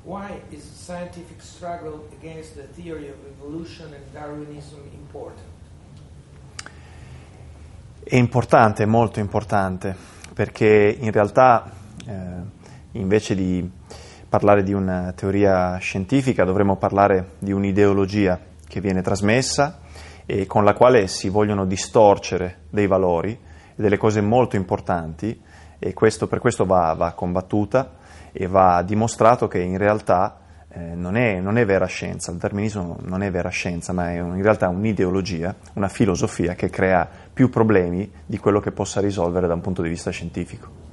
Why is scientific struggle against the theory of evolution and Darwinism important? È importante, molto importante, perché in realtà invece di parlare di una teoria scientifica dovremmo parlare di un'ideologia che viene trasmessa e con la quale si vogliono distorcere dei valori e delle cose molto importanti, e per questo va combattuta e va dimostrato che in realtà non è vera scienza. Il darwinismo non è vera scienza, ma è in realtà un'ideologia, una filosofia che crea più problemi di quello che possa risolvere da un punto di vista scientifico.